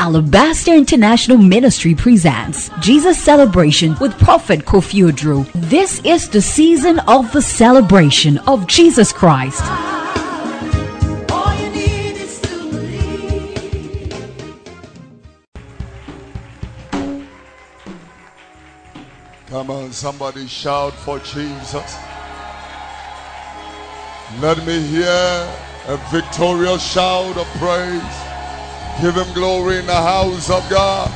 Alabaster International Ministry presents Jesus Celebration with Prophet Kofi Odro. This is the season of the celebration of Jesus Christ. Come on, somebody shout for Jesus. Let me hear a victorious shout of praise. Give him glory in the house of God.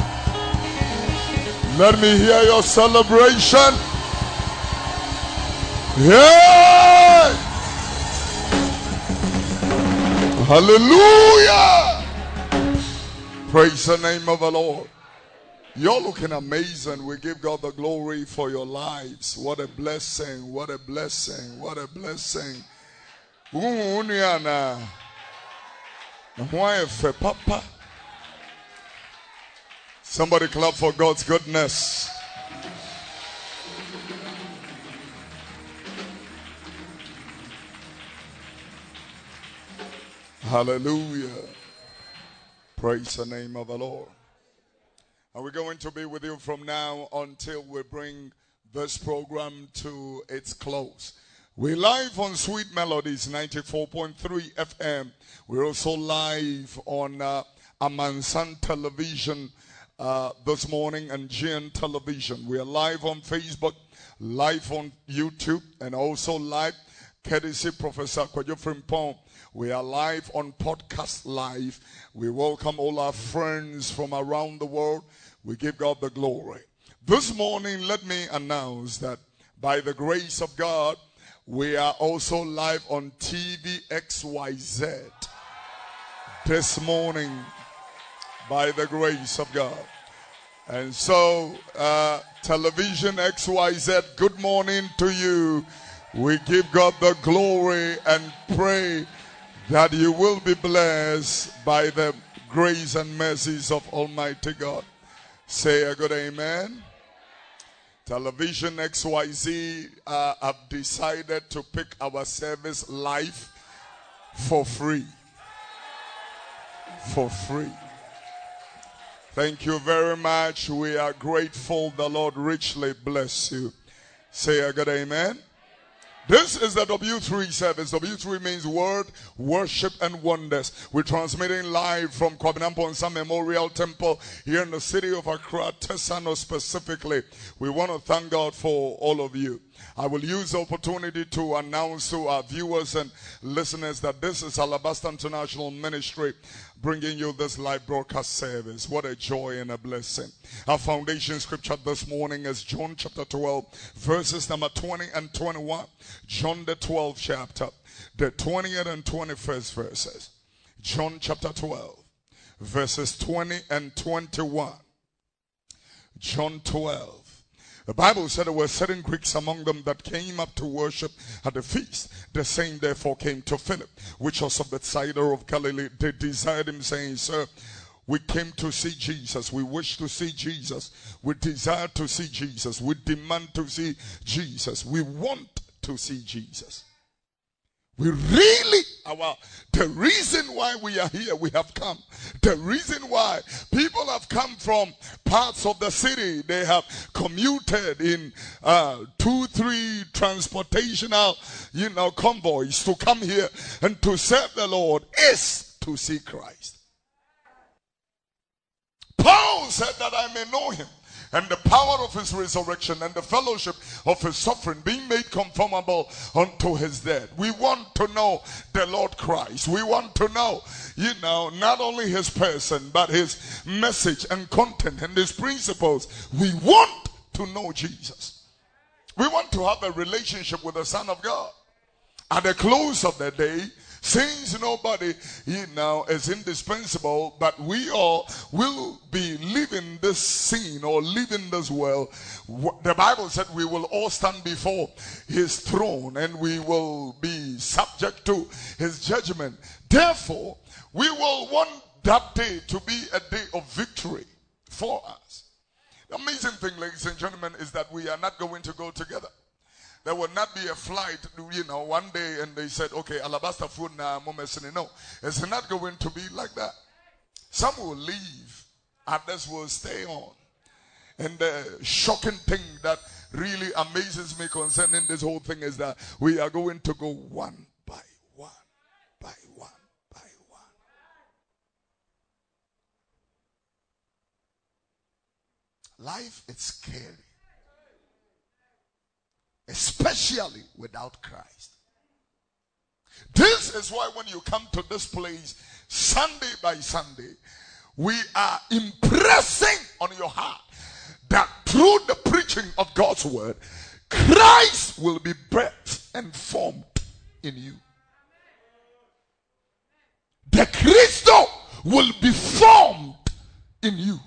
Let me hear your celebration. Yeah! Hallelujah! Praise the name of the Lord. You're looking amazing. We give God the glory for your lives. What a blessing. What a blessing. What a blessing. Papa. Somebody clap for God's goodness. Hallelujah. Praise the name of the Lord. And we're going to be with you from now until we bring this program to its close. We're live on Sweet Melodies 94.3 FM. We're also live on Amansan Television this morning and GN Television. We are live on Facebook, live on YouTube, and also live courtesy Professor Kwadwo Frimpong. We are live on Podcast Live. We welcome all our friends from around the world. We give God the glory. This morning, let me announce that by the grace of God, we are also live on TVXYZ this morning by the grace of God. And so, Television XYZ, good morning to you. We give God the glory and pray that you will be blessed by the grace and mercies of Almighty God. Say a good amen. Television XYZ have decided to pick our service live for free. For free. Thank you very much. We are grateful. The Lord richly bless you. Say a good amen. This is the W3 service. W3 means Word, Worship, and Wonders. We're transmitting live from Kwabena Mponsa Memorial Temple here in the city of Accra, Tesano specifically. We want to thank God for all of you. I will use the opportunity to announce to our viewers and listeners that this is Alabaster International Ministry bringing you this live broadcast service. What a joy and a blessing. Our foundation scripture this morning is John chapter 12, verses number 20 and 21. John the 12th chapter, the 20th and 21st verses. John chapter 12, verses 20 and 21. John 12. The Bible said there were certain Greeks among them that came up to worship at the feast. The same therefore came to Philip, which was of Bethsaida of Galilee. They desired him, saying, Sir, we came to see Jesus. We wish to see Jesus. We desire to see Jesus. We demand to see Jesus. We want to see Jesus. We really, the reason why we are here, we have come. The reason why people have come from parts of the city, they have commuted in 2-3 transportational, convoys to come here and to serve the Lord is to see Christ. Paul said that I may know him and the power of his resurrection and the fellowship of his suffering, being made conformable unto his death. We want to know the Lord Christ. We want to know, not only his person, but his message and content and his principles. We want to know Jesus. We want to have a relationship with the Son of God. At the close of the day, since nobody, is indispensable, but we all will be leaving this scene or leaving this world. The Bible said we will all stand before his throne and we will be subject to his judgment. Therefore, we will want that day to be a day of victory for us. The amazing thing, ladies and gentlemen, is that we are not going to go together. There will not be a flight, one day and they said, okay, alabaster food now, no. It's not going to be like that. Some will leave, others will stay on. And the shocking thing that really amazes me concerning this whole thing is that we are going to go one by one, by one, by one. Life is scary, especially without Christ. This is why when you come to this place Sunday by Sunday, we are impressing on your heart that through the preaching of God's word, Christ will be birthed and formed in you. The Christo will be formed in you.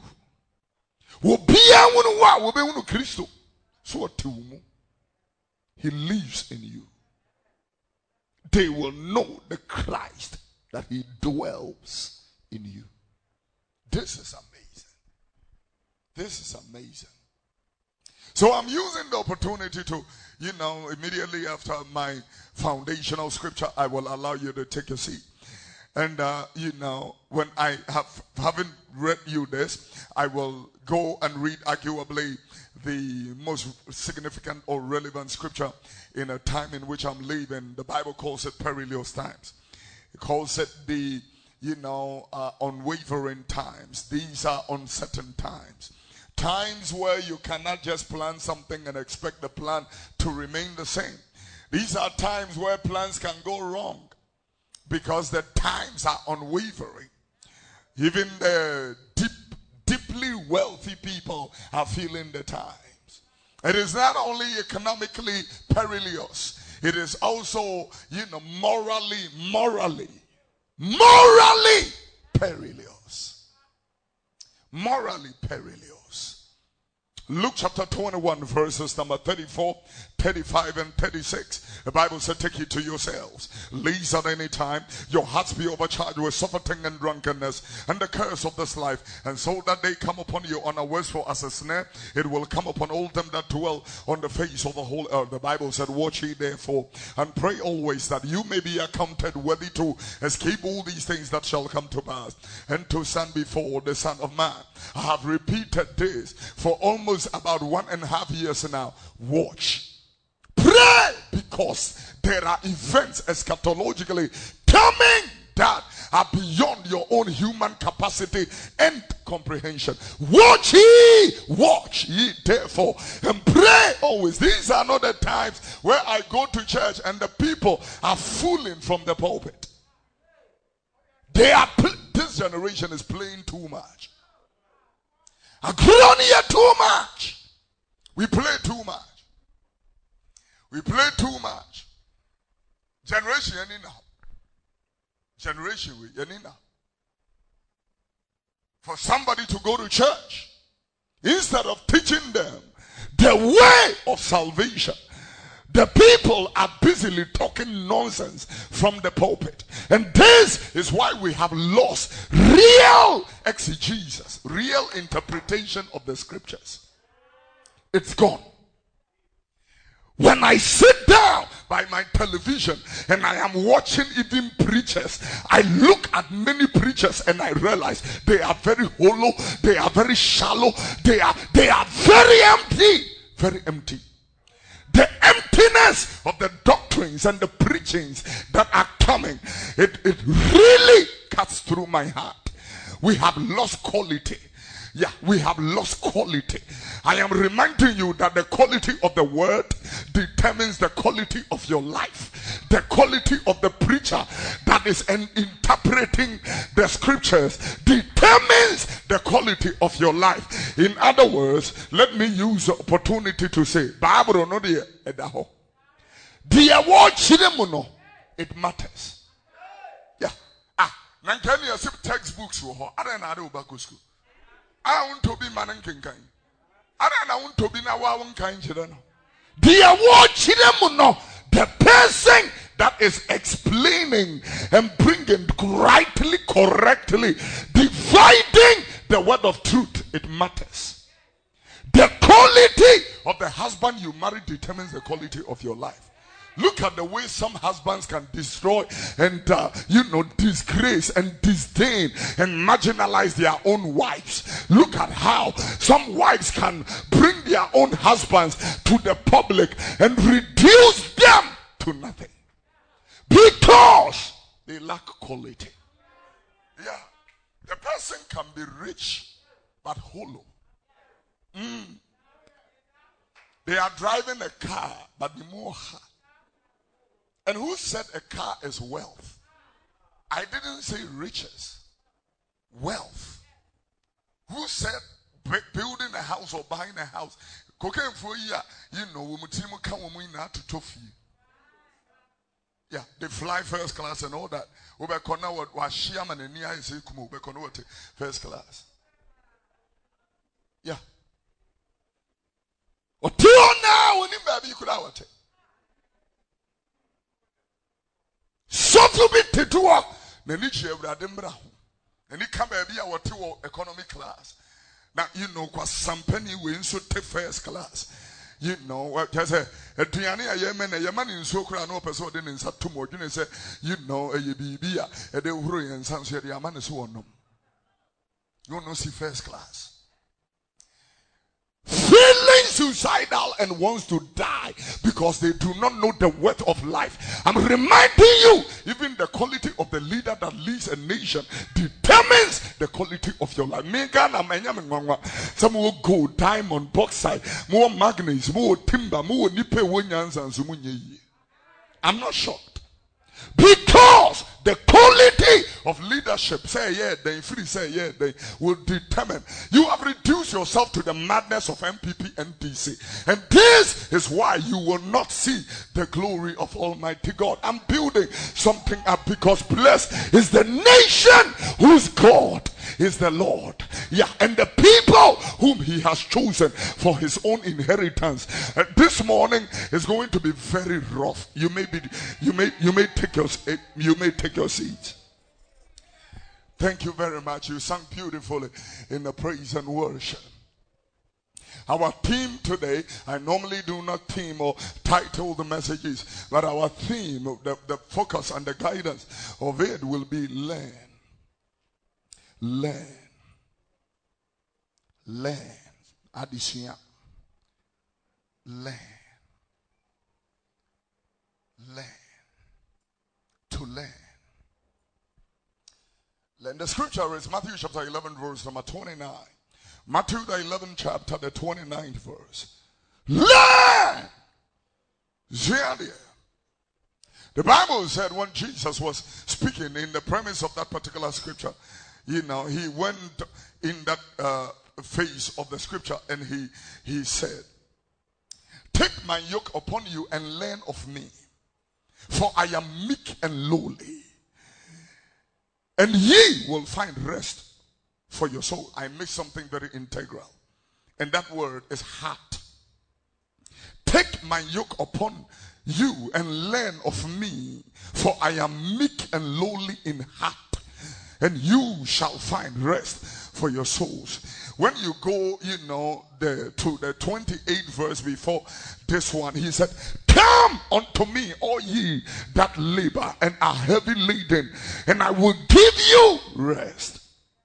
He lives in you. They will know the Christ that he dwells in you. This is amazing. This is amazing. So I'm using the opportunity to, immediately after my foundational scripture, I will allow you to take a seat. And, when I haven't read you this, I will go and read arguably the most significant or relevant scripture in a time in which I'm living. The Bible calls it perilous times. It calls it the, unwavering times. These are uncertain times. Times where you cannot just plan something and expect the plan to remain the same. These are times where plans can go wrong because the times are unwavering. Even the deeply wealthy people are feeling the times. It is not only economically perilous, it is also, morally perilous. Morally perilous. Luke chapter 21 verses number 34, 35 and 36. The Bible said, take it to yourselves, lest at any time your hearts be overcharged with surfeiting and drunkenness and the curse of this life, and so that they come upon you unawares, for as a snare it will come upon all them that dwell on the face of the whole earth. The Bible said, watch ye therefore and pray always, that you may be accounted worthy to escape all these things that shall come to pass, and to stand before the Son of Man. I have repeated this for almost about 1.5 years now. Watch. Pray, because there are events eschatologically coming that are beyond your own human capacity and comprehension. Watch ye therefore, and pray always. These are not the times where I go to church and the people are fooling from the pulpit. This generation is playing too much. Agronia too much. We play too much. We play too much. Generation yanina. Generation yanina. For somebody to go to church, instead of teaching them the way of salvation, the people are busily talking nonsense from the pulpit. And this is why we have lost real exegesis, real interpretation of the scriptures. It's gone. When I sit down by my television and I am watching even preachers, I look at many preachers and I realize they are very hollow, they are very shallow, they are very empty, very empty. The emptiness of the doctrines and the preachings that are coming, it really cuts through my heart. We have lost quality. Yeah, we have lost quality. I am reminding you that the quality of the word determines the quality of your life. The quality of the preacher that is interpreting the scriptures determines the quality of your life. In other words, let me use the opportunity to say, it matters. Yeah. Textbooks. I want to be man kinkai. I don't want to be na wa kind children. The person that is explaining and bringing rightly, correctly, dividing the word of truth, it matters. The quality of the husband you marry determines the quality of your life. Look at the way some husbands can destroy and, disgrace and disdain and marginalize their own wives. Look at how some wives can bring their own husbands to the public and reduce them to nothing because they lack quality. Yeah. The person can be rich but hollow. They are driving a car but the more hard. And who said a car is wealth? I didn't say riches. Wealth. Who said building a house or buying a house? Cocaine for yeah, they fly first class and all that. First class. Yeah. So to be to do the niche Bradembra. And he come baby our two economic class. Now cause some penny wins so take first class. What just a Tiania Yemen, a Yaman in Sokra, no person in Satumo, you say, a Bibia, a de Uri and Sans Yaman is one. You don't see first class. Feeling suicidal and wants to die because they do not know the worth of life. I'm reminding you, even the quality of the leader that leads a nation determines the quality of your life. Some will go diamond, bauxite, more manganese, more timber, more nipe wonyans and sumunye. I'm not shocked. Because the quality of leadership, they will determine. You have reduced yourself to the madness of MPP and DC. And this is why you will not see the glory of Almighty God. I'm building something up because blessed is the nation whose God is the Lord. Yeah, and the people whom he has chosen for his own inheritance. This morning is going to be very rough. You may take your seat. Thank you very much. You sang beautifully in the praise and worship. Our theme today, I normally do not theme or title the messages, but our theme, the focus and the guidance of it will be learn. Learn. Addition. Learn. To learn. Learn. The scripture is Matthew chapter 11 verse number 29. Matthew the 11th chapter, the 29th verse. Learn. The Bible said when Jesus was speaking in the premise of that particular scripture, he went in that phase of the scripture and he said, take my yoke upon you and learn of me, for I am meek and lowly, and ye will find rest for your soul. I missed something very integral, and that word is heart. Take my yoke upon you and learn of me, for I am meek and lowly in heart, and you shall find rest for your souls. When you go, to the 28th verse before this one, he said, come unto me, all ye that labor and are heavy laden, and I will give you rest.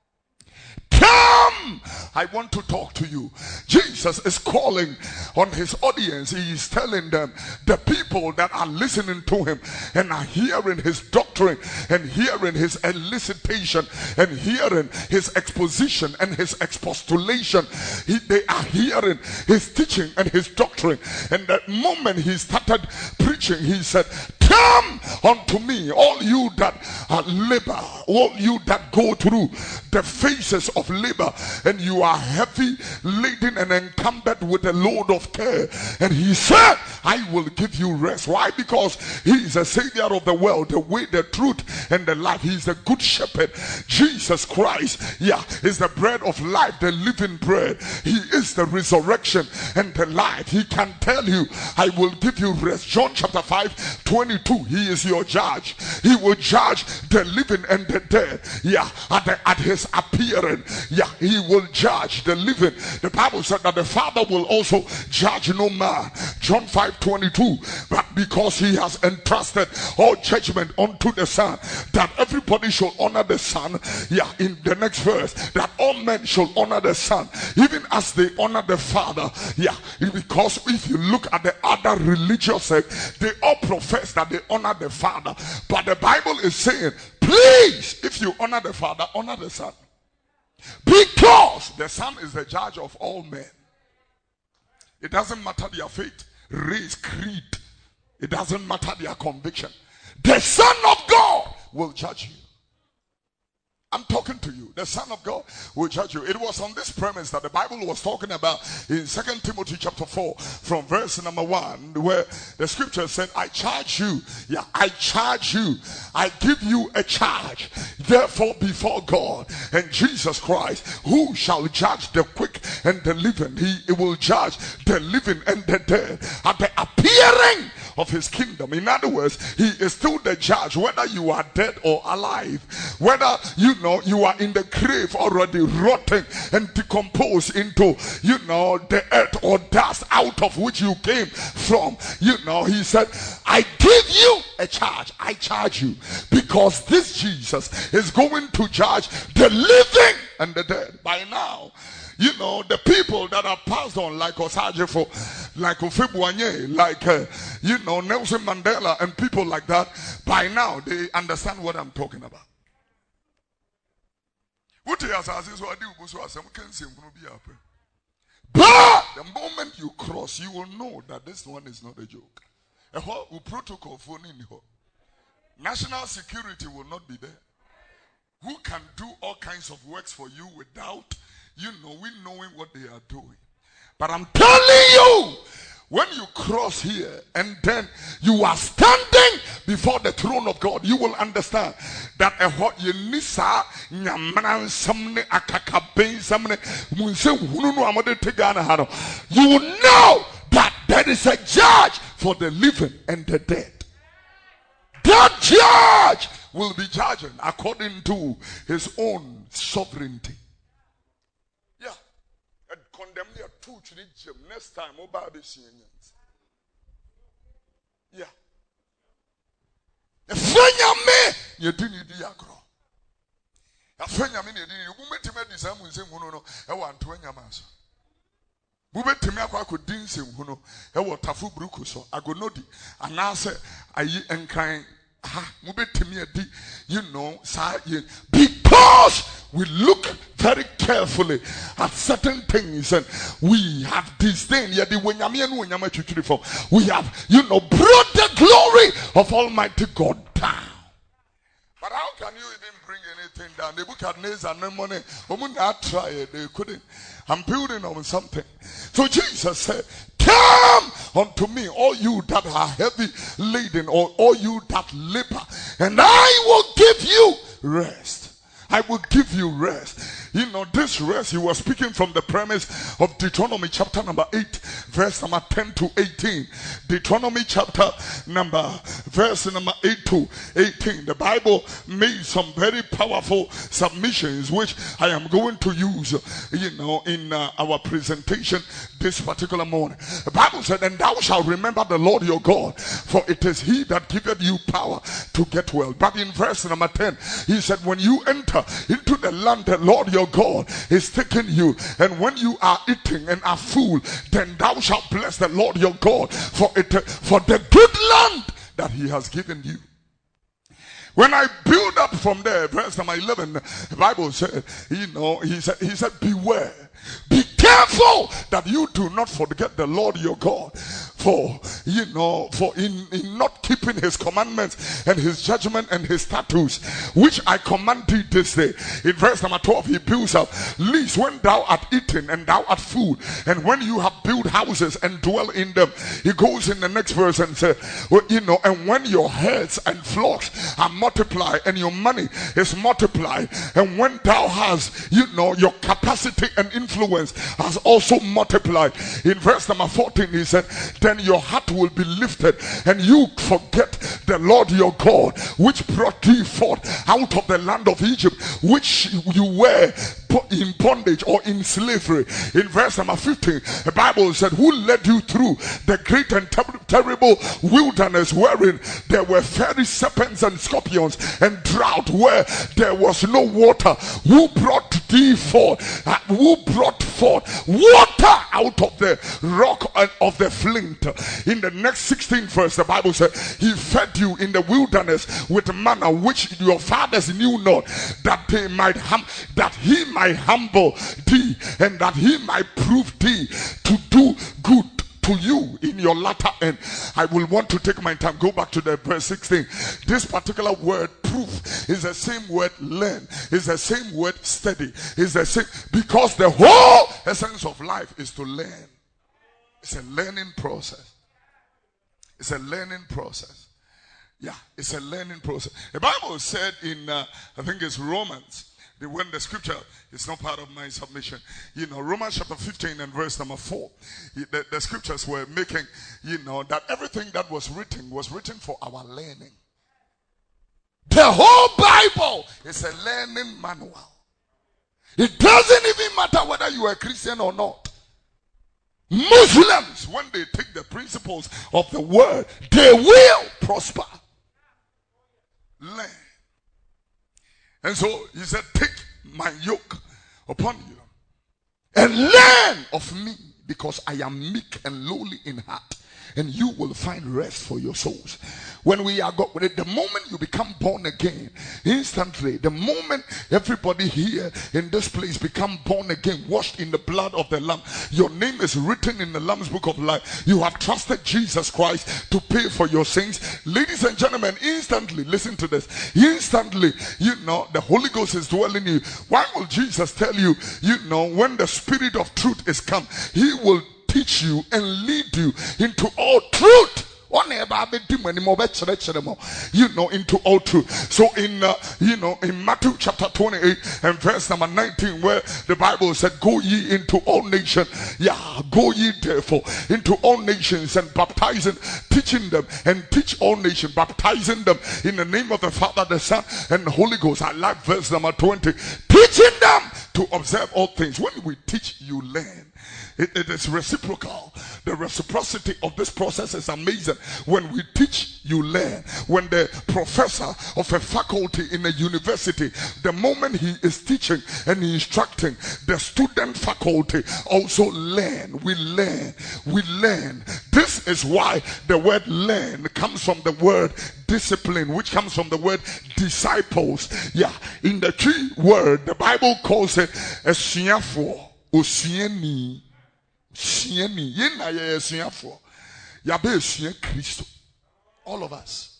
Come! I want to talk to you. Jesus is calling on his audience. He is telling them, the people that are listening to him and are hearing his doctrine and hearing his elicitation and hearing his exposition and his expostulation, they are hearing his teaching and his doctrine. And the moment he started preaching, he said, come unto me, all you that labor, all you that go through the phases of labor, and you are heavy laden and encumbered with a load of care. And he said, I will give you rest. Why? Because he is a savior of the world, the way, the truth, and the life. He is the good shepherd. Jesus Christ, is the bread of life, the living bread. He is the resurrection and the life. He can tell you, I will give you rest. John chapter 5, 22 22, he is your judge. He will judge the living and the dead. Yeah, at his appearing, yeah, he will judge the living. The Bible said that the Father will also judge no man. John 5:22. But because he has entrusted all judgment unto the Son, that everybody shall honor the Son. Yeah, in the next verse, that all men shall honor the Son, even as they honor the Father. Yeah, because if you look at the other religious sects, they all profess that they honor the Father. But the Bible is saying, please, if you honor the Father, honor the Son. Because the Son is the judge of all men. It doesn't matter their faith, race, creed. It doesn't matter their conviction. The Son of God will judge you. I'm talking to you. The Son of God will judge you. It was on this premise that the Bible was talking about in 2 Timothy chapter 4 from verse number 1, where the scripture said, I charge you. Yeah, I charge you. I give you a charge. Therefore before God and Jesus Christ, who shall judge the quick and the living? He will judge the living and the dead at the appearing of his kingdom. In other words, he is still the judge, whether you are dead or alive, whether you are in the grave already rotting and decomposed into the earth or dust out of which you came from. He said, I give you a charge. I charge you, because this Jesus is going to judge the living and the dead. By now, the people that are passed on, like Osajefo, like Ofebuanye, like Nelson Mandela and people like that, by now they understand what I'm talking about. But the moment you cross, you will know that this one is not a joke. Protocol for national security will not be there. Who can do all kinds of works for you without we knowing what they are doing. But I'm telling you, when you cross here and then you are standing before the throne of God, you will understand that you will know that there is a judge for the living and the dead. That judge will be judging according to his own sovereignty. Condemn their two to the gym next time. Yeah. A friend me, you didn't do your grow. A friend of me, you went to make this. I'm saying, no, I want to your master. Move to me, I could dance him, I want Tafu Brucuso. I go nodi, and I say, I and crying. Move to me, because we look very carefully at certain things and we have disdain. We have, brought the glory of Almighty God down. But how can you even bring anything down? They look at Nebuchadnezzar and money. Try it. They couldn't. I'm building on something. So Jesus said, come unto me, all you that are heavy laden, or all you that labor, and I will give you rest. I will give you rest. This rest, he was speaking from the premise of Deuteronomy chapter number 8, verse number 10 to 18. Deuteronomy chapter verse number 8 to 18. The Bible made some very powerful submissions, which I am going to use, in our presentation this particular morning. The Bible said, and thou shalt remember the Lord your God, for it is he that giveth you power to get well. But in verse number 10, he said, when you enter into the land the Lord your God is taking you, and when you are eating and are full, then thou shalt bless the Lord your God for the good land that he has given you. When I build up from there, verse number 11, the Bible said, he said, beware. Be careful that you do not forget the Lord your God, for in not keeping his commandments and his judgment and his statutes, which I command thee this day. In verse number 12, he builds up, lest when thou art eaten and thou art full, and when you have built houses and dwell in them. He goes in the next verse and says, and when your herds and flocks are multiplied and your money is multiplied, and when thou hast, your capacity and influence has also multiplied. In verse number 14, he said, then your heart will be lifted, and you forget the Lord your God, which brought thee forth out of the land of Egypt, which you were in bondage or in slavery. In verse number 15, the Bible said, who led you through the great and terrible wilderness, wherein there were fiery serpents and scorpions, and drought where there was no water, who brought thee forth, who brought forth water out of the rock and of the flint. In the next 16 verse, the Bible said, he fed you in the wilderness with manna, which your fathers knew not, that they might that he might humble thee, and that he might prove thee to do good to you in your latter end. I will want to take my time. Go back to the verse 16. This particular word proof is the same word learn, is the same word study, is the same, because the whole essence of life is to learn. It's a learning process. It's a learning process. Yeah, it's a learning process. The Bible said in I think it's Romans, when the scripture is not part of my submission, Romans chapter 15 and verse number 4, the scriptures were making, that everything that was written for our learning. The whole Bible is a learning manual. It doesn't even matter whether you are a Christian or not. Muslims, when they take the principles of the word, they will prosper. Learn. And so he said, take my yoke upon you and learn of me, because I am meek and lowly in heart, and you will find rest for your souls. When we are the moment you become born again, instantly, the moment everybody here in this place become born again, washed in the blood of the Lamb, your name is written in the Lamb's book of life. You have trusted Jesus Christ to pay for your sins. Ladies and gentlemen, instantly, listen to this. Instantly, the Holy Ghost is dwelling in you. Why will Jesus tell you, when the Spirit of truth is come, he will teach you and lead you into all truth. Into all truth. So in Matthew chapter 28 and verse number 19, where the Bible said, go ye into all nations, go ye therefore into all nations, and baptizing, teaching them, and teach all nations, baptizing them in the name of the Father, the Son, and the Holy Ghost. I like verse number 20, teaching them to observe all things. When we teach, you learn. It is reciprocal. The reciprocity of this process is amazing. When we teach, you learn. When the professor of a faculty in a university, the moment he is teaching and instructing, the student faculty also learn. We learn. We learn. This is why the word learn comes from the word discipline, which comes from the word disciples. In the tree word, the Bible calls it a siafo, osieni. All of us.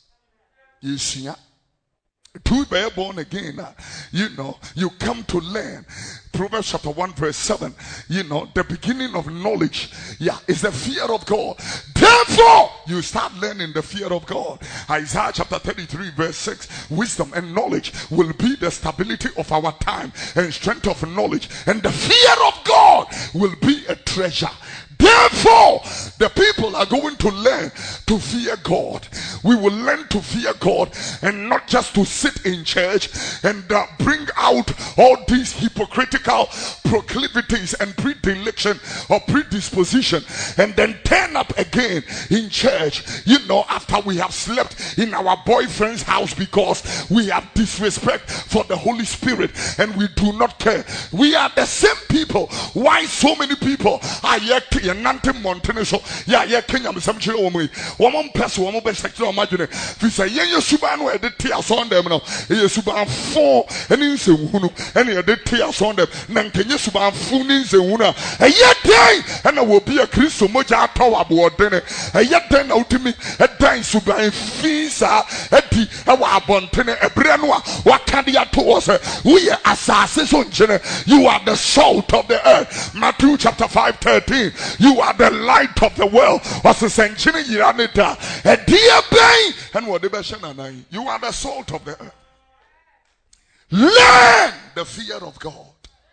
To be born again, you come to learn. Proverbs chapter 1 verse 7, the beginning of knowledge, is the fear of God. Therefore, you start learning the fear of God. Isaiah chapter 33 verse 6, wisdom and knowledge will be the stability of our time, and strength of knowledge, and the fear of God will be a treasure. Therefore, the people are going to learn to fear God. We will learn to fear God, and not just to sit in church and bring out all these hypocritical proclivities and predilection or predisposition, and then turn up again in church, after we have slept in our boyfriend's house because we have disrespect for the Holy Spirit and we do not care. We are the same people. Why so many people are yet Nante Monteneso, Kenya, some children, woman plus woman best section of Magine. We say, Subano, a tears on them now. Suban 4 and in Sewunu, and a tears on them. Nankenya Suban Funis and Wuna. A yet day, and I will be a Christo Moja Tower board dinner. A yet then out to me, a time Suban Fisa, a tea, a Wabontene, a Brenoa, what can the towards her? We are assassins on Jenna. You are the salt of the earth. Matthew chapter 5:13. You are the light of the world. What's the century? You are the dear bay, and what the you are the salt of the earth. Learn the fear of God.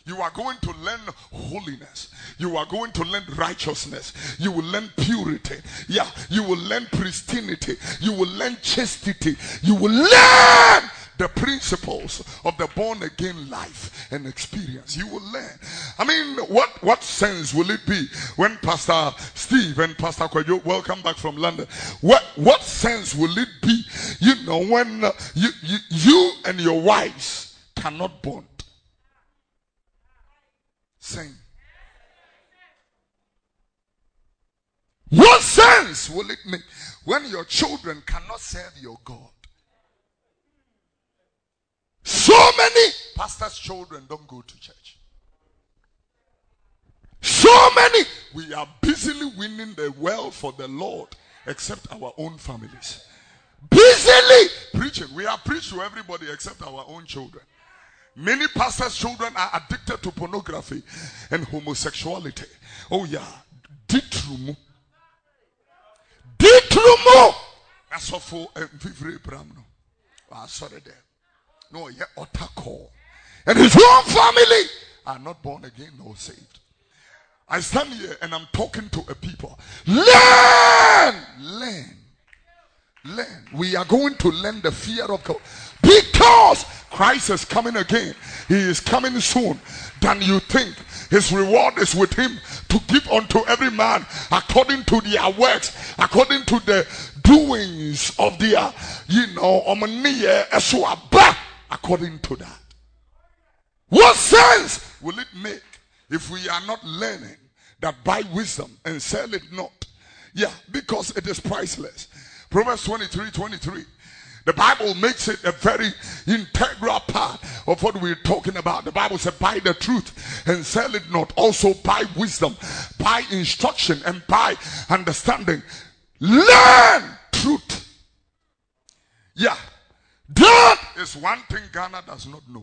You are going to learn holiness. You are going to learn righteousness. You will learn purity. Yeah, you will learn pristinity. You will learn chastity. You will learn the principles of the born again life and experience. You will learn. I mean, what sense will it be when Pastor Steve and Pastor Kwajo welcome back from London? What sense will it be, when you and your wives cannot bond? Same. What sense will it make when your children cannot serve your God? So many pastors' children don't go to church. So many. We are busily winning the world for the Lord, except our own families. Busily preaching. We are preached to everybody except our own children. Many pastors' children are addicted to pornography and homosexuality. Oh yeah. Ditrumu. That's all for every Bramno. Sorry there. No, yeah, Otako. And his own family are not born again nor saved. I stand here and I'm talking to a people. Learn. We are going to learn the fear of God. Because Christ is coming again. He is coming soon than you think. His reward is with him to give unto every man according to their works, according to the doings of their, according to that. What sense will it make if we are not learning that buy wisdom and sell it not? Yeah, because it is priceless. Proverbs 23:23. The Bible makes it a very integral part of what we're talking about. The Bible said, buy the truth and sell it not. Also buy wisdom, buy instruction, and buy understanding. Learn truth. Yeah. That is one thing Ghana does not know.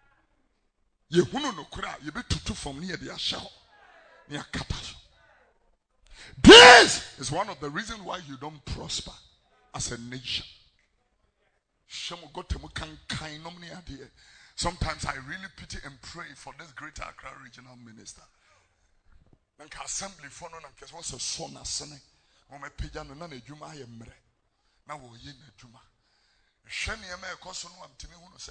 This is one of the reasons why you don't prosper as a nation. Sometimes I really pity and pray for this Greater Accra regional minister. Assembly for no what's a son as sene. Ome pejano na ejuma aye mre. Na wo ye na ejuma. Hwe ne ma ekoso no amtimi hu no se.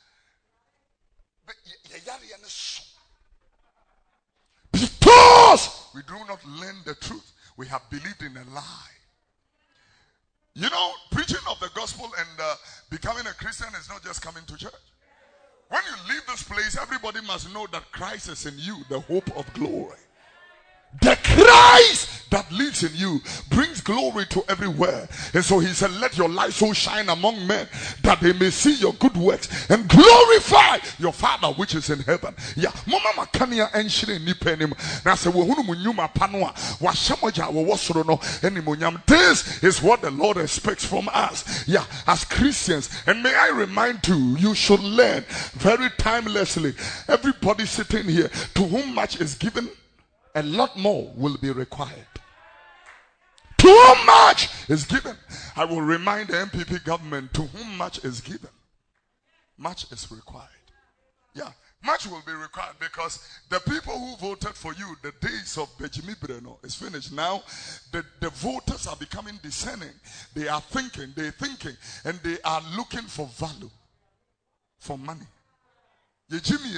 Because we do not learn the truth, we have believed in a lie. Preaching of the gospel and becoming a Christian is not just coming to church. When you leave this place, everybody must know that Christ is in you, the hope of glory. The Christ that lives in you brings glory to everywhere. And so he said, let your light so shine among men that they may see your good works and glorify your Father which is in heaven. Yeah. Mama makania enshire ni penim. Na se wo hunu munyuma panwa wa shamoja wo wosoro no enimunyam. This is what the Lord expects from us. Yeah, as Christians. And may I remind you should learn very timelessly. Everybody sitting here, to whom much is given, a lot more will be required. To whom much is given. I will remind the MPP government, to whom much is given, much is required. Yeah, much will be required because the people who voted for you, the days of Benjamin Breno is finished. Now, the voters are becoming discerning. They are thinking, and they are looking for value, for money. Yeah,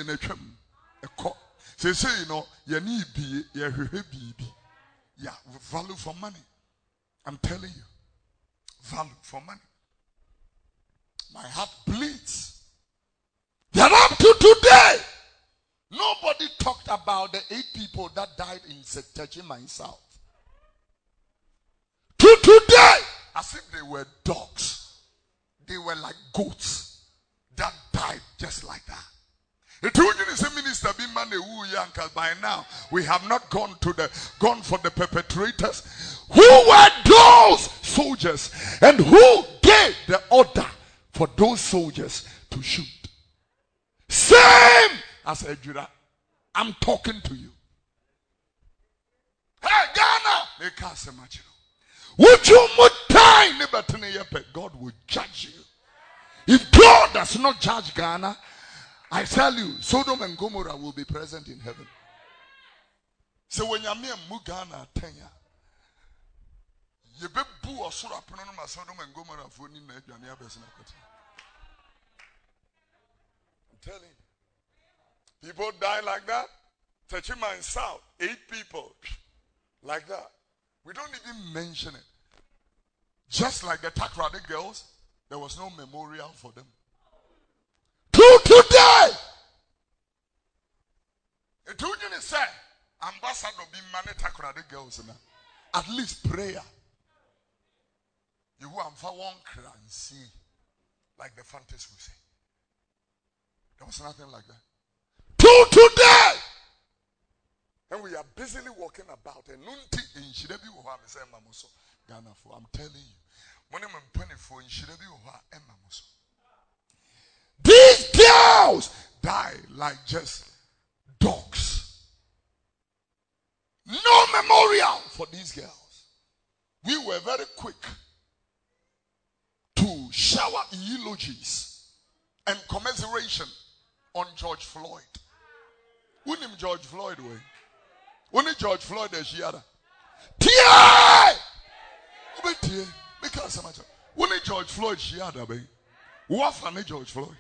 value for money. I'm telling you, value for money. My heart bleeds that up to today, nobody talked about the 8 people that died in Setachima in South. To today, as if they were dogs, they were like goats that died just like that. Minister by now we have not gone for the perpetrators. Who were those soldiers and who gave the order for those soldiers to shoot? Same as Ejura. I'm talking to you. Hey Ghana, would you God will judge you. If God does not judge Ghana, I tell you, Sodom and Gomorrah will be present in heaven. So when you're mere Mugana Tenya, you be boo or Sodom and Gomorrah for I'm telling you. People die like that. Techima in South, 8 people like that. We don't even mention it. Just like the Takrade girls, there was no memorial for them. To today, it would say, Ambassador be many Takrade girls now. At least prayer. You want for one cry and see, like the fantasy will say. There was nothing like that. To today, and we are busily walking about. And nunti in Shirebi Uha, Ghana for. I'm telling you, when I'm penny for in Shirebi Uha, Emmamuso. These girls die like just dogs. No memorial for these girls. We were very quick to shower eulogies and commiseration on George Floyd. Who named George Floyd? When George Floyd is here, when George Floyd what George Floyd?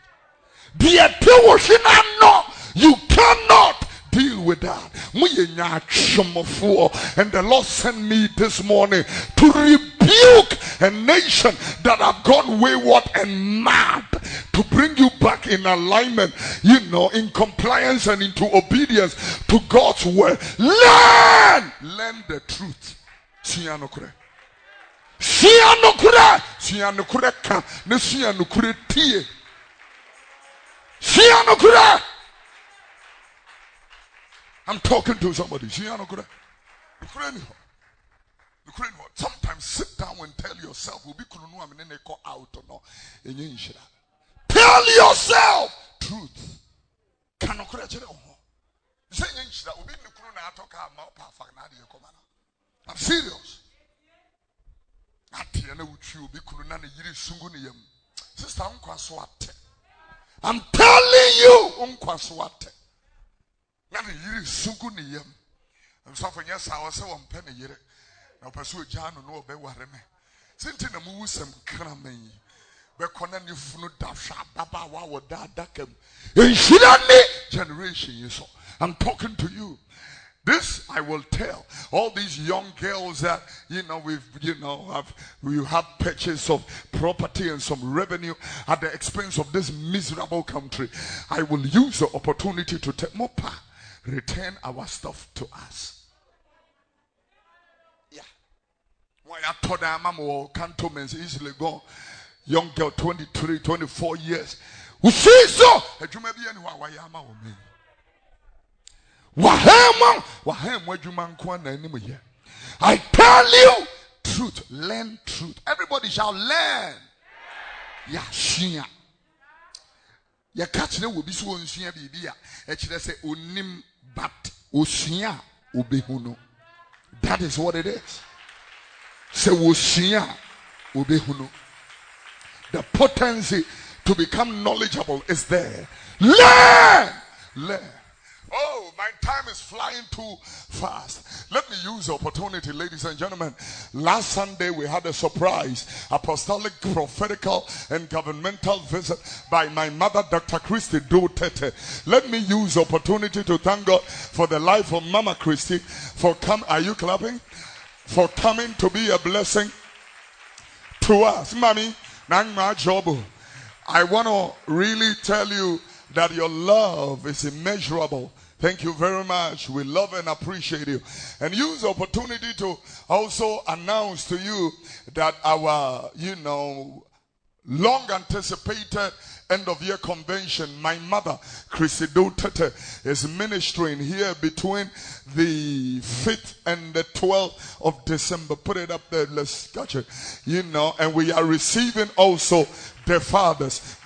You cannot deal with that. And the Lord sent me this morning to rebuke a nation that have gone wayward and mad, to bring you back in alignment, in compliance and into obedience to God's word. Learn the truth. I'm talking to somebody. Sometimes sit down and tell yourself, out or not. Tell yourself truth. I'm serious. Sister, I'm telling you, I'm suffering. Yes, I was so penny. Now, pursue John no be wareme. Since na mu sem kramen. Be kona ni funu dasha baba wa woda dakem. Inshirani generation yeso. I'm talking to you. This I will tell all these young girls that we have purchase of property and some revenue at the expense of this miserable country. I will use the opportunity to tell Mopa, return our stuff to us. Yeah. Why I told them I'm cantonments easily gone. Young girl, 23, 24 years. Who see so? I tell you truth. Learn truth. Everybody shall learn. Yeah, ya catch the will be so unseen bibia. Actually say unim but usia ubehuno. That is what it is. Say usia ubehuno. The potency to become knowledgeable is there. Learn. Oh, my time is flying too fast. Let me use the opportunity, ladies and gentlemen. Last Sunday we had a surprise apostolic, prophetical, and governmental visit by my mother, Dr. Christy Dotete. Let me use the opportunity to thank God for the life of Mama Christy for are you clapping? For coming to be a blessing to us. Mommy, nang ma jobo. I want to really tell you that your love is immeasurable. Thank you very much. We love and appreciate you. And use the opportunity to also announce to you that our, long anticipated end of year convention, my mother, Christy Dotete, is ministering here between the 5th and the 12th of December. Put it up there. Let's catch it. And we are receiving also the fathers.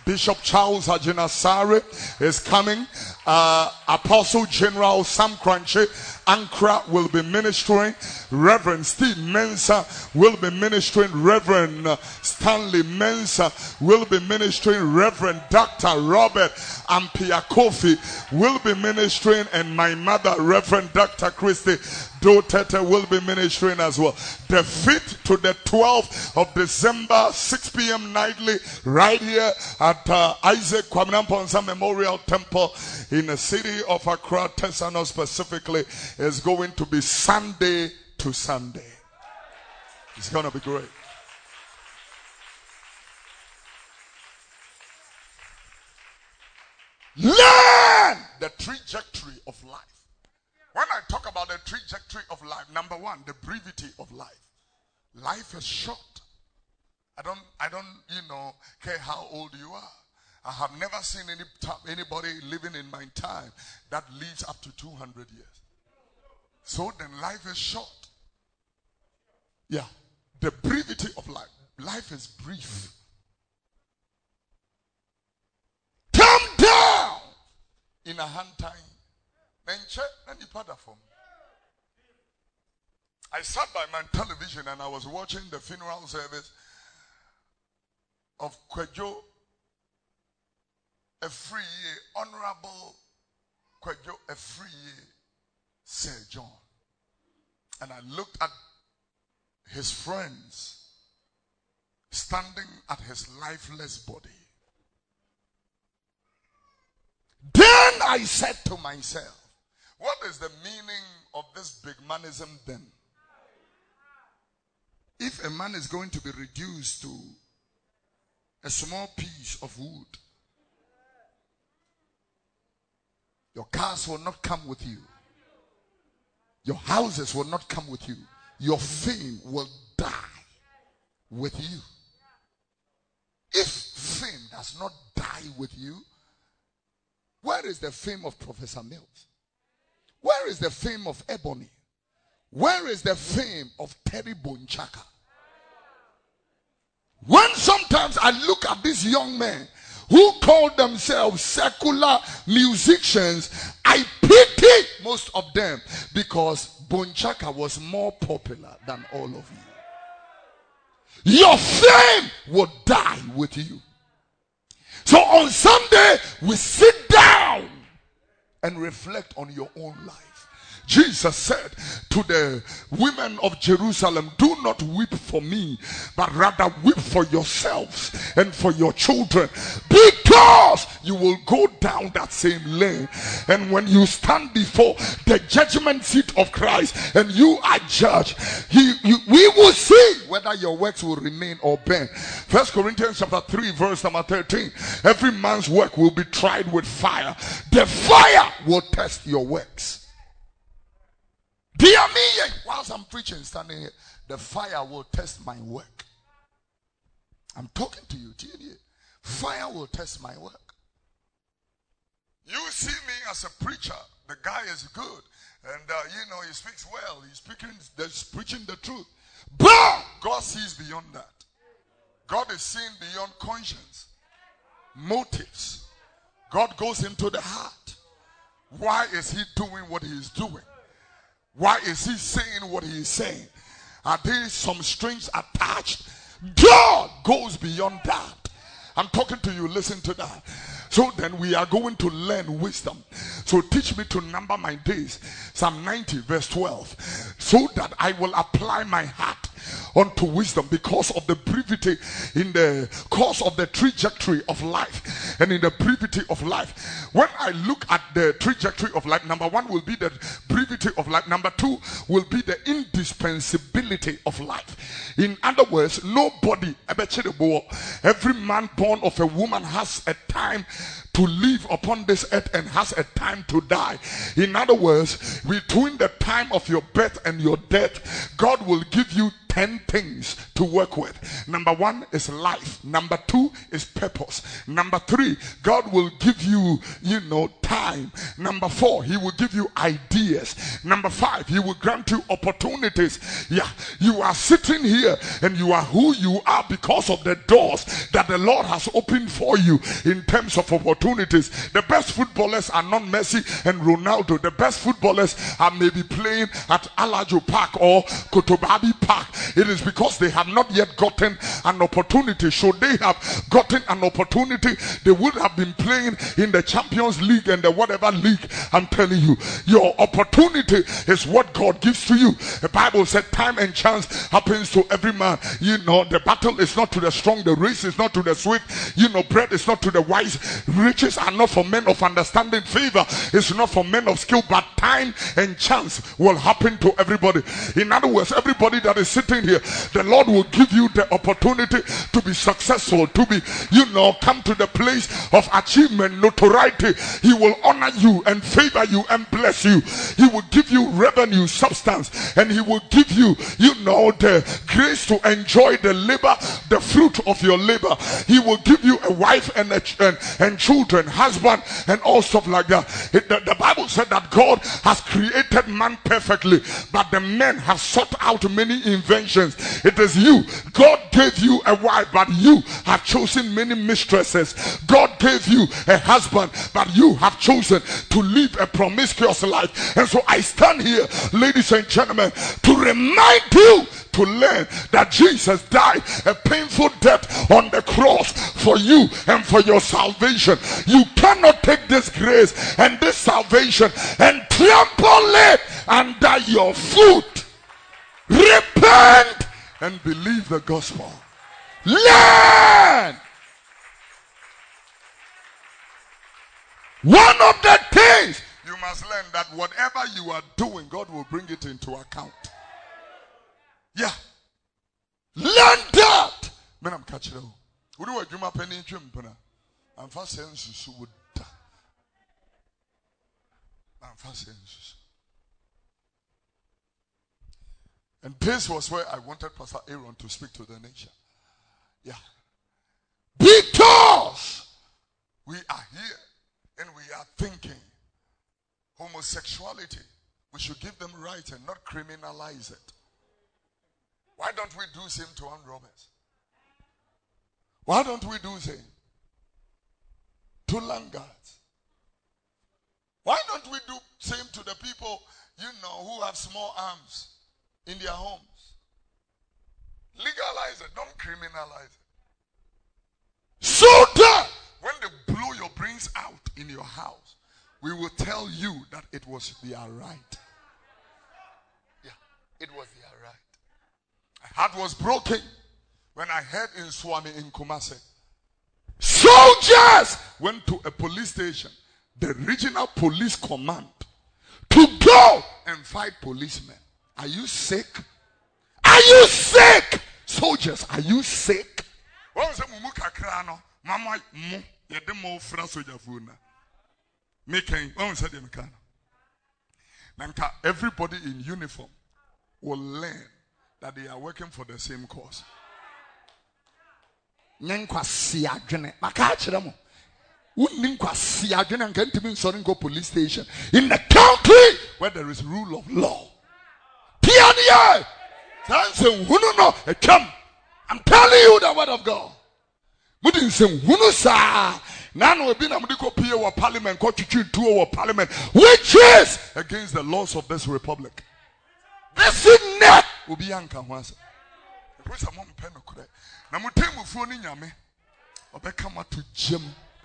Bishop Charles Ajinasare is coming. Apostle General Sam Crunchy Ankra will be ministering. Reverend Steve Mensah will be ministering. Reverend Stanley Mensah will be ministering. Reverend Dr. Robert Ampiakofi will be ministering. And my mother, Reverend Dr. Christy Dotete, will be ministering as well. The 5th to the 12th of December, 6 p.m. nightly, right here at Isaac Kwame Mponsa Memorial Temple in the city of Accra, Tesano specifically, is going to be Sunday to Sunday. It's going to be great. Learn the trajectory of life. When I talk about the trajectory of life, number one, the brevity of life. Life is short. I don't, care how old you are. I have never seen anybody living in my time that lives up to 200 years. So then life is short. Yeah. The brevity of life. Life is brief. Come down in a hand time. Then check, then you put that for me. I sat by my television and I was watching the funeral service of Kwejo Afriyie, Honorable Kwejo Afriyie Sir John. And I looked at his friends standing at his lifeless body. Then I said to myself, what is the meaning of this big manism then? If a man is going to be reduced to a small piece of wood, your cars will not come with you. Your houses will not come with you. Your fame will die with you. If fame does not die with you, where is the fame of Professor Mills? Where is the fame of Ebony? Where is the fame of Terry Bonchaka? When sometimes I look at these young men who call themselves secular musicians, I pity most of them because Bonchaka was more popular than all of you. Your fame will die with you. So on Sunday, we sit down and reflect on your own life. Jesus said to the women of Jerusalem, do not weep for me, but rather weep for yourselves and for your children, because you will go down that same lane. And when you stand before the judgment seat of Christ and you are judged, we will see whether your works will remain or burn. 1 Corinthians chapter 3 verse number 13. Every man's work will be tried with fire. The fire will test your works. Dear me, whilst I'm preaching, standing here, the fire will test my work. I'm talking to you. Fire will test my work. You see me as a preacher. The guy is good. And, he speaks well. He's preaching the truth. But God sees beyond that. God is seeing beyond conscience, motives. God goes into the heart. Why is he doing what he is doing? Why is he saying what he is saying? Are there some strings attached? God goes beyond that. I'm talking to you. Listen to that. So then we are going to learn wisdom. So teach me to number my days. Psalm 90 verse 12. So that I will apply my heart unto wisdom, because of the brevity in the course of the trajectory of life and in the brevity of life. When I look at the trajectory of life, number one will be the brevity of life. Number two will be the indispensability of life. In other words, nobody, every man born of a woman has a time to live upon this earth and has a time to die. In other words, between the time of your birth and your death, God will give you 10 things to work with. Number one is life. Number two is purpose. Number three, God will give you, 10 time. Number 4, he will give you ideas. Number 5, he will grant you opportunities. Yeah, you are sitting here and you are who you are because of the doors that the Lord has opened for you in terms of opportunities. The best footballers are not Messi and Ronaldo. The best footballers are maybe playing at Alajo Park or Kotobabi Park. It is because they have not yet gotten an opportunity. Should they have gotten an opportunity, they would have been playing in the Champions League and the whatever league. I'm telling you, your opportunity is what God gives to you. The Bible said time and chance happens to every man. You know, the battle is not to the strong, the race is not to the swift. You know, bread is not to the wise. Riches are not for men of understanding. Favor is not for men of skill, but time and chance will happen to everybody. In other words, everybody that is sitting here, the Lord will give you the opportunity to be successful, to be, you know, come to the place of achievement, notoriety. He will honor you and favor you and bless you. He will give you revenue, substance, and he will give you, you know, the grace to enjoy the labor, the fruit of your labor. He will give you a wife and children, husband, and all stuff like that. The Bible said that God has created man perfectly, but the men have sought out many inventions. It is you. God gave you a wife, but you have chosen many mistresses. God gave you a husband, but you have chosen to live a promiscuous life. And so I stand here, ladies and gentlemen, to remind you to learn that Jesus died a painful death on the cross for you and for your salvation. You cannot take this grace and this salvation and trample it under your foot. Repent and believe the gospel. Learn. One of the things you must learn, that whatever you are doing, God will bring it into account. Yeah. Learn that. Man, I'm catching you. Who do I do my penny trim? I'm fast saying so would. I'm fast saying so. And this was where I wanted Pastor Aaron to speak to the nation. Yeah. Because we are here and we are thinking homosexuality, we should give them rights and not criminalize it. Why don't we do same to armed robbers? Why don't we do same to land guards? Why don't we do same to the people, you know, who have small arms in their homes? Legalize it, don't criminalize it. So that when they blow your brains out in your house, we will tell you that it was their right. Yeah, it was their right. My heart was broken when I heard in Swami in Kumasi, soldiers went to a police station, the regional police command, to go and fight policemen. Are you sick? Are you sick? Soldiers, are you sick? What was it? Mama, you demo fra soldier funa. Making, what was it? Everybody in uniform will learn that they are working for the same cause. Police station in the country where there is rule of law. I'm telling you the word of God. Parliament, which is against the laws of this republic. This is not Ubianka once. Where's a mom pen of credit? Namutemu phone in Yame or become to Jim.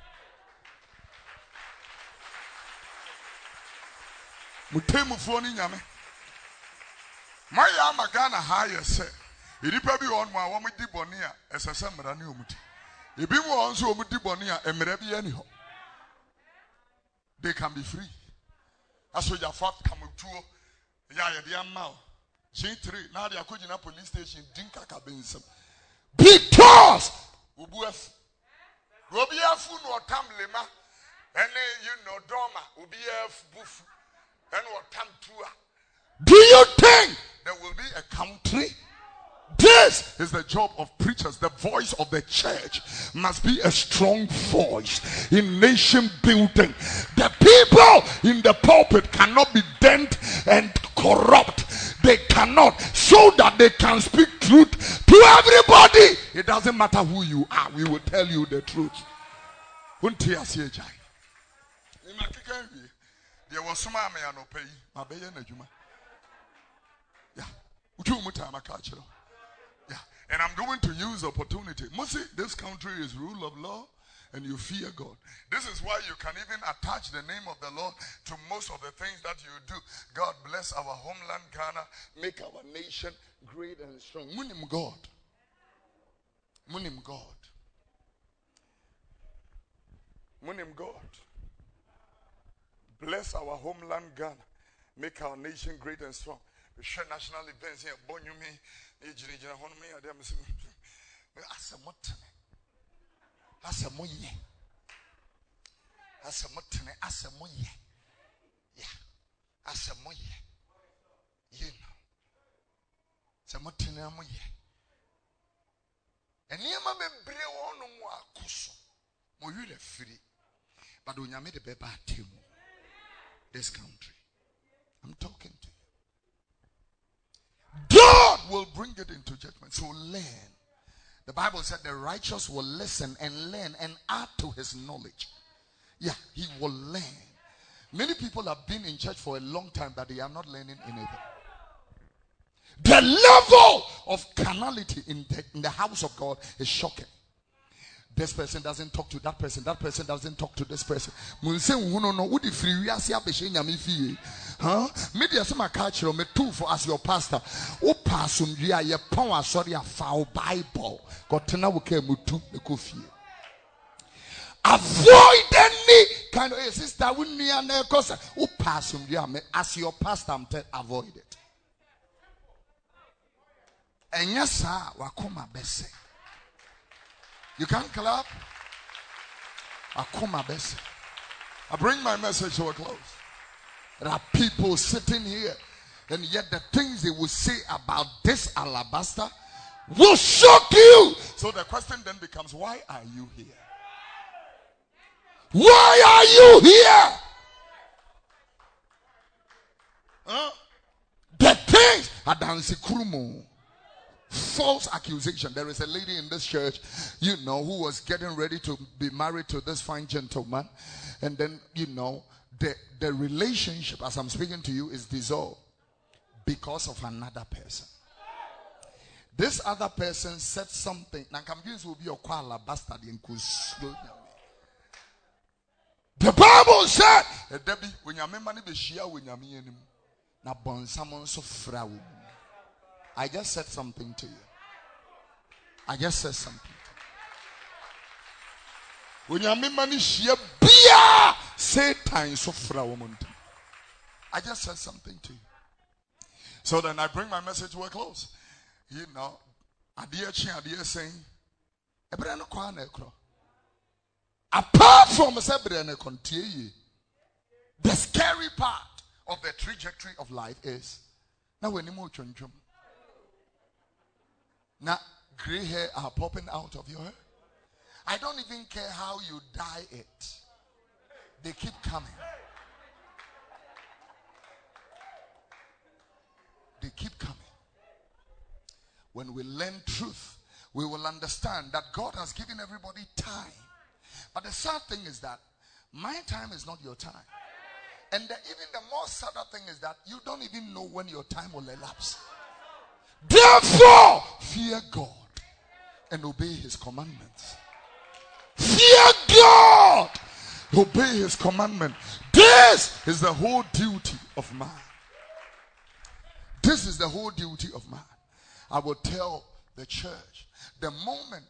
Mutemu phone in Yame. My Yamagana higher say, it probably on my woman Dibonia as a summer and humidity. If you want to Dibonia and maybe anyhow, they can be free. As we have fought come to Yaya Mao. G3, now they are going to police station, Dinka Kabinsam. Because Ubuaf Robiafu no Tam Lima, and you know Doma, Ubiaf Bufu, and what Tam Tua. Do you think there will be a country? This is the job of preachers. The voice of the church must be a strong voice in nation building. The people people in the pulpit cannot be bent and corrupt. They cannot, so that they can speak truth to everybody. It doesn't matter who you are, we will tell you the truth. There was some man no pay. My baby Najuma. Yeah. Yeah. And I'm going to use the opportunity. Mostly, this country is rule of law and you fear God. This is why you can even attach the name of the Lord to most of the things that you do. God bless our homeland, Ghana. Make our nation great and strong. Munim God. Munim God. Munim God. Bless our homeland, Ghana. Make our nation great and strong. We share national events here. Bonyumi. Asamoye. Yeah. Asamoye. You know. Samotene amoye. Eniyama bebre wonu mu akoso. Mo yule free. But onyame de beba atemu. This country. I'm talking to you. God will bring it into judgment. So learn. The Bible said the righteous will listen and learn and add to his knowledge. Yeah, he will learn. Many people have been in church for a long time, but they are not learning anything. The level of carnality in the house of God is shocking. This person doesn't talk to that person. That person doesn't talk to this person. Huh? Media some culture me too for as your pastor. O pasum dia ye power sorry a foul Bible. Got na wuke mutu me kofi. Avoid any kind of sister wunni na kosa. O pasum dia me as your pastor I'm tell avoid it. Enya sa wakoma bese. You can't clap. Akoma bese. I bring my message to a close. There are people sitting here, and yet the things they will say about this alabaster will shock you. So the question then becomes, why are you here? Why are you here? Huh? The things are dancing krumo. False accusation. There is a lady in this church, you know, who was getting ready to be married to this fine gentleman, and then, you know, the relationship, as I'm speaking to you, is dissolved because of another person. This other person said something. The Bible said, I just said something to you. I just said something. When you money share beer, Satan so fra woman. I just said something to you. So then I bring my message to a close. You know, adia saying, apart from the scary part of the trajectory of life is now when you now gray hair are popping out of your hair. I don't even care how you dye it. They keep coming. They keep coming. When we learn truth, we will understand that God has given everybody time. But the sad thing is that my time is not your time. And even the more sadder thing is that you don't even know when your time will elapse. Therefore, fear God and obey his commandments. Fear God. Obey his commandment. This is the whole duty of man. This is the whole duty of man. I will tell the church, the moment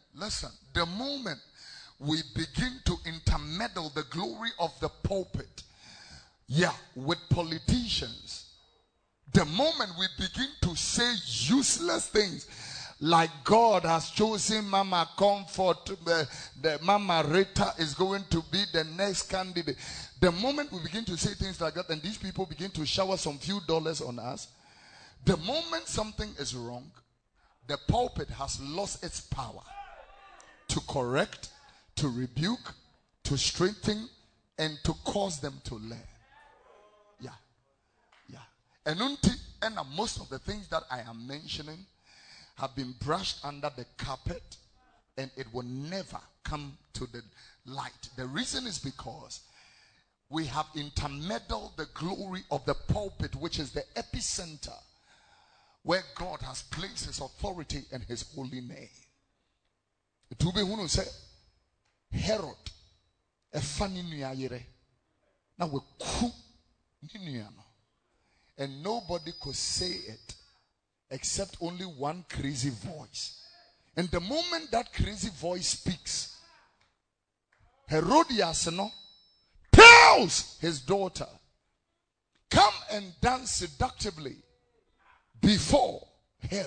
we begin to intermeddle the glory of the pulpit, with politicians, the moment we begin to say useless things like God has chosen Mama Comfort, the Mama Rita is going to be the next candidate. The moment we begin to say things like that and these people begin to shower some few dollars on us, the moment something is wrong, the pulpit has lost its power to correct, to rebuke, to strengthen, and to cause them to learn. Yeah. And most of the things that I am mentioning have been brushed under the carpet, and it will never come to the light. The reason is because we have intermeddled the glory of the pulpit, which is the epicenter where God has placed his authority and his holy name. To be who say Herod, a funny nuyayere. Now we coup nuyano. And nobody could say it except only one crazy voice. And the moment that crazy voice speaks, Herodias tells his daughter, come and dance seductively before Herod.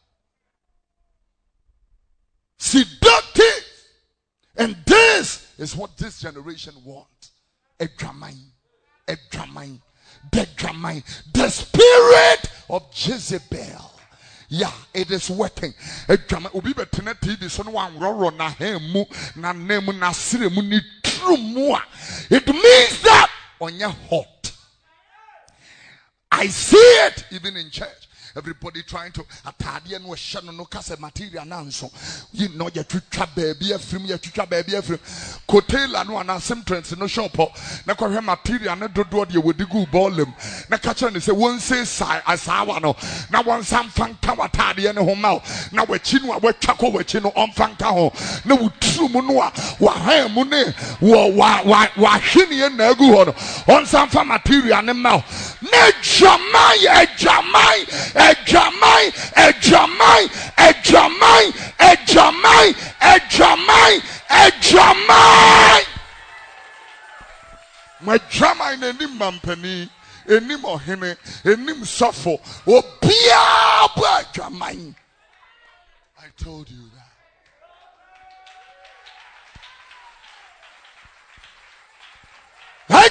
Seductive. And this is what this generation wants. A dramine. The spirit of Jezebel. Yeah, it is working. It means that on your hot. I see it even in church. Everybody trying to atadi no shano no kase material nanso. You know you twitwa baby afrim. Kotela no anasem trends no shop. Na kwahwe material na dodo de wodigu ballem. Na kacha ne se won say sai asawa no. Na won sam fanka watade ne ho ma. Na wachi no watwa ko wachi no onfanka ho. Na wutru mu no a wa han mu ne wa hwene na agu ho no. On sam fa material ne ma. Na jamai my drama in any mampani, any mohene, any suffer, or I told you that.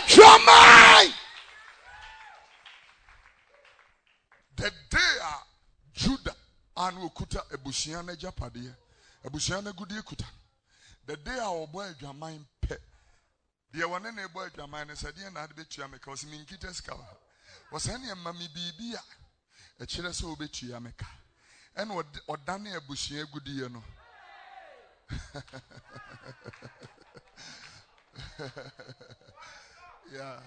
The day Judah and Ukuta Ebusiana Japadia, Ebusiana Gudi Kuta. The day our boy Jamain pet. The one in a boy Jamain said, "Dear Nadbet because Minkitas cover was any a mammy bibia, a chileso bet Yameka, and what Danny Ebusia Gudiano." Yeah.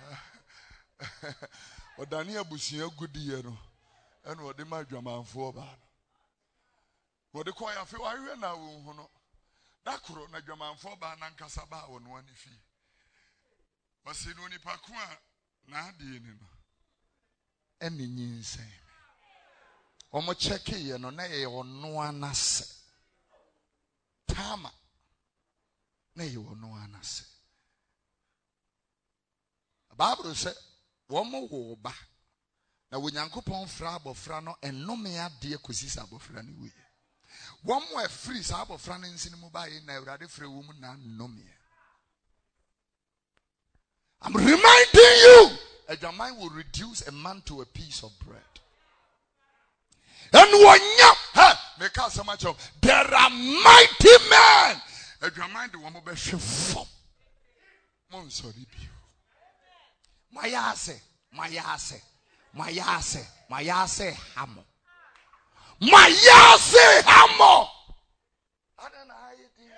Or Dania Busia Gudiano. And what the Majaman for bad. What the choir feel I ran now, that corona Jaman for ban and Casaba on one fee. But Sidoni Paqua, Nadine. Any insane. Omo checky and on a or no one as Tama. Nay, you no one as. Bible said, one more back. Now when Yankopon fra abofra no enome ade akosisa abofra no we. One more free sa abofra no nsin mu ba yi na Awurade frɛ wo mu na nnome. I'm reminding you, a Jamai will reduce a man to a piece of bread. And when make us so much of there are mighty men. A Jamai the woman be shifom. Mon sorry be. Mayase hamo. Mayase hamo. I don't know how you do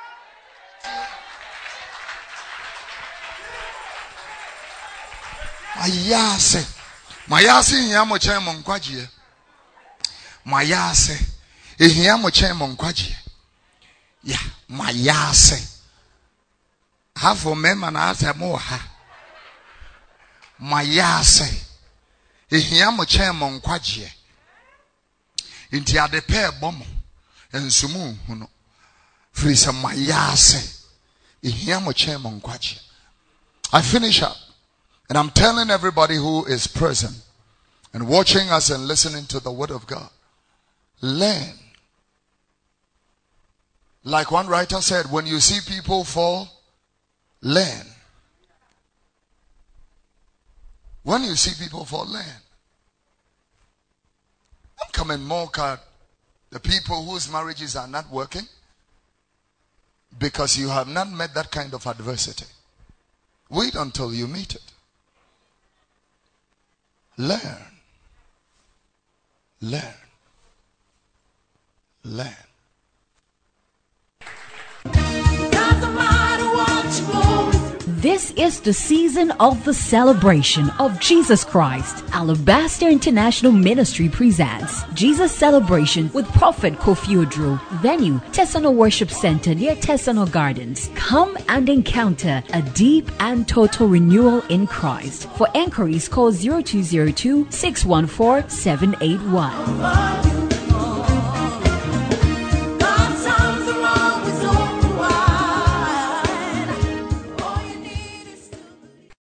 that. Mayase hamo chemo nkwaje. Mayase ehia chemo nkwaje. Yeah, mayase. Half mema na ase mo ha. Mayase ehia mo chemo nkwaje inti ade pe bomo ensumu hu no free some mayase ehia mo chemo nkwaje. I finish up and I'm telling everybody who is present and watching us and listening to the word of God, learn. Like one writer said, when you see people fall, learn. When you see people fall, learn. Don't come and mock at the people whose marriages are not working because you have not met that kind of adversity. Wait until you meet it. Learn. Learn. Learn. This is the season of the celebration of Jesus Christ. Alabaster International Ministry presents Jesus Celebration with Prophet Kofi Oduro. Venue, Tesano Worship Center near Tesano Gardens. Come and encounter a deep and total renewal in Christ. For enquiries, call 0202 614 781.